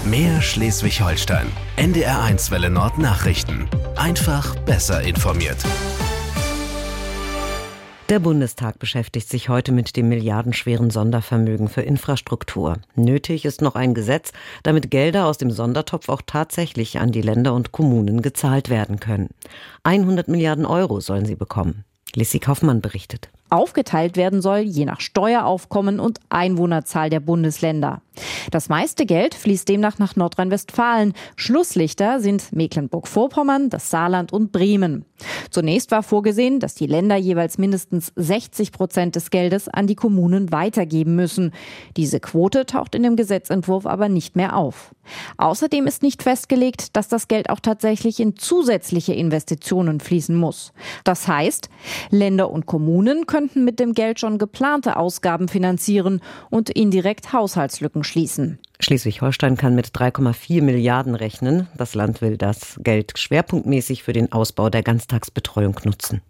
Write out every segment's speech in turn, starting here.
Mehr Schleswig-Holstein. NDR1 Welle Nord Nachrichten. Einfach besser informiert. Der Bundestag beschäftigt sich heute mit dem milliardenschweren Sondervermögen für Infrastruktur. Nötig ist noch ein Gesetz, damit Gelder aus dem Sondertopf auch tatsächlich an die Länder und Kommunen gezahlt werden können. 100 Milliarden Euro sollen sie bekommen. Lissi Kaufmann berichtet. Aufgeteilt werden soll, je nach Steueraufkommen und Einwohnerzahl der Bundesländer. Das meiste Geld fließt demnach nach Nordrhein-Westfalen. Schlusslichter sind Mecklenburg-Vorpommern, das Saarland und Bremen. Zunächst war vorgesehen, dass die Länder jeweils mindestens 60% des Geldes an die Kommunen weitergeben müssen. Diese Quote taucht in dem Gesetzentwurf aber nicht mehr auf. Außerdem ist nicht festgelegt, dass das Geld auch tatsächlich in zusätzliche Investitionen fließen muss. Das heißt, Länder und Kommunen könnten mit dem Geld schon geplante Ausgaben finanzieren und indirekt Haushaltslücken schließen. Schleswig-Holstein kann mit 3,4 Milliarden rechnen. Das Land will das Geld schwerpunktmäßig für den Ausbau der Ganztagsbetreuung nutzen.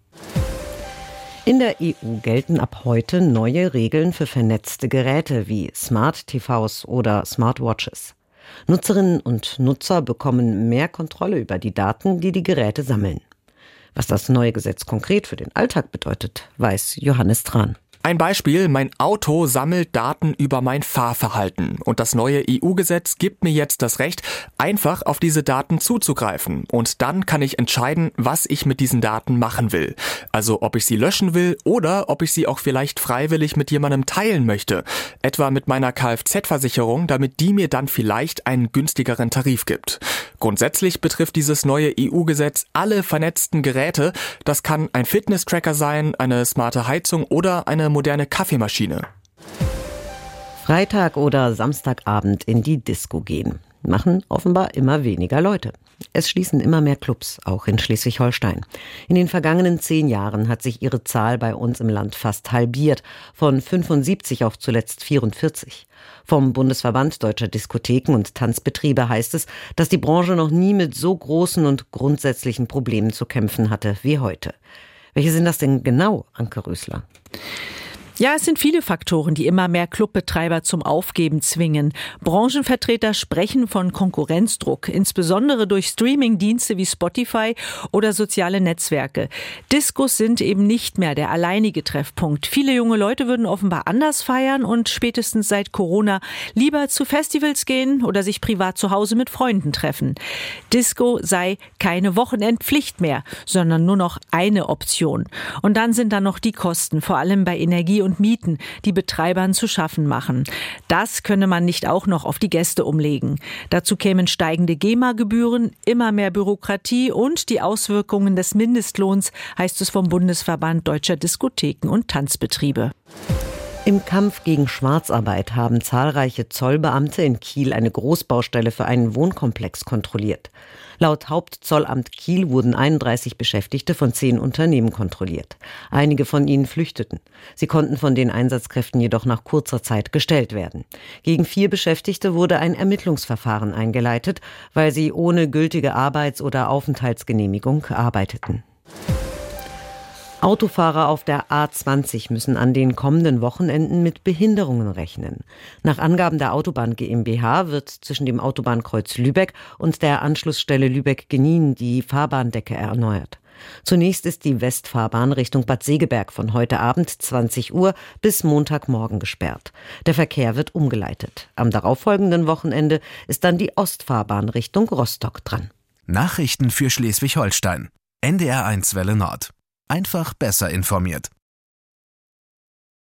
In der EU gelten ab heute neue Regeln für vernetzte Geräte wie Smart-TVs oder Smartwatches. Nutzerinnen und Nutzer bekommen mehr Kontrolle über die Daten, die die Geräte sammeln. Was das neue Gesetz konkret für den Alltag bedeutet, weiß Johannes Tran. Ein Beispiel, mein Auto sammelt Daten über mein Fahrverhalten und das neue EU-Gesetz gibt mir jetzt das Recht, einfach auf diese Daten zuzugreifen und dann kann ich entscheiden, was ich mit diesen Daten machen will. Also ob ich sie löschen will oder ob ich sie auch vielleicht freiwillig mit jemandem teilen möchte, etwa mit meiner Kfz-Versicherung, damit die mir dann vielleicht einen günstigeren Tarif gibt. Grundsätzlich betrifft dieses neue EU-Gesetz alle vernetzten Geräte. Das kann ein Fitness-Tracker sein, eine smarte Heizung oder eine moderne Kaffeemaschine. Freitag oder Samstagabend in die Disco gehen. Machen offenbar immer weniger Leute. Es schließen immer mehr Clubs, auch in Schleswig-Holstein. In den vergangenen 10 Jahren hat sich ihre Zahl bei uns im Land fast halbiert, von 75 auf zuletzt 44. Vom Bundesverband Deutscher Diskotheken und Tanzbetriebe heißt es, dass die Branche noch nie mit so großen und grundsätzlichen Problemen zu kämpfen hatte wie heute. Welche sind das denn genau, Anke Rösler? Ja, es sind viele Faktoren, die immer mehr Clubbetreiber zum Aufgeben zwingen. Branchenvertreter sprechen von Konkurrenzdruck, insbesondere durch Streamingdienste wie Spotify oder soziale Netzwerke. Discos sind eben nicht mehr der alleinige Treffpunkt. Viele junge Leute würden offenbar anders feiern und spätestens seit Corona lieber zu Festivals gehen oder sich privat zu Hause mit Freunden treffen. Disco sei keine Wochenendpflicht mehr, sondern nur noch eine Option. Und dann sind da noch die Kosten, vor allem bei Energie und Mieten, die Betreibern zu schaffen machen. Das könne man nicht auch noch auf die Gäste umlegen. Dazu kämen steigende GEMA-Gebühren, immer mehr Bürokratie und die Auswirkungen des Mindestlohns, heißt es vom Bundesverband Deutscher Diskotheken und Tanzbetriebe. Im Kampf gegen Schwarzarbeit haben zahlreiche Zollbeamte in Kiel eine Großbaustelle für einen Wohnkomplex kontrolliert. Laut Hauptzollamt Kiel wurden 31 Beschäftigte von 10 Unternehmen kontrolliert. Einige von ihnen flüchteten. Sie konnten von den Einsatzkräften jedoch nach kurzer Zeit gestellt werden. Gegen 4 Beschäftigte wurde ein Ermittlungsverfahren eingeleitet, weil sie ohne gültige Arbeits- oder Aufenthaltsgenehmigung arbeiteten. Autofahrer auf der A20 müssen an den kommenden Wochenenden mit Behinderungen rechnen. Nach Angaben der Autobahn GmbH wird zwischen dem Autobahnkreuz Lübeck und der Anschlussstelle Lübeck-Genin die Fahrbahndecke erneuert. Zunächst ist die Westfahrbahn Richtung Bad Segeberg von heute Abend 20 Uhr bis Montagmorgen gesperrt. Der Verkehr wird umgeleitet. Am darauffolgenden Wochenende ist dann die Ostfahrbahn Richtung Rostock dran. Nachrichten für Schleswig-Holstein. NDR1 Welle Nord. Einfach besser informiert.